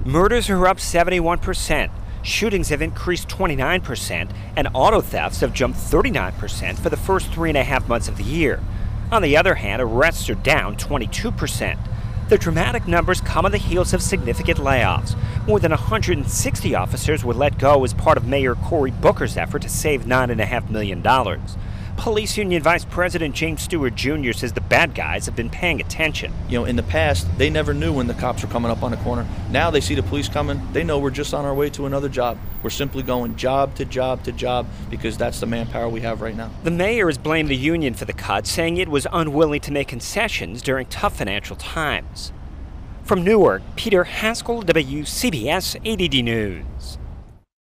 Murders are up 71%, shootings have increased 29%, and auto thefts have jumped 39% for the first 3.5 months of the year. On the other hand, arrests are down 22%. The dramatic numbers come on the heels of significant layoffs. More than 160 officers were let go as part of Mayor Cory Booker's effort to save $9.5 million. Police Union Vice President James Stewart Jr. says the bad guys have been paying attention. In the past, they never knew when the cops were coming up on the corner. Now they see the police coming, they know we're just on our way to another job. We're simply going job to job to job because that's the manpower we have right now. The mayor has blamed the union for the cut, saying it was unwilling to make concessions during tough financial times. From Newark, Peter Haskell, WCBS 80 News.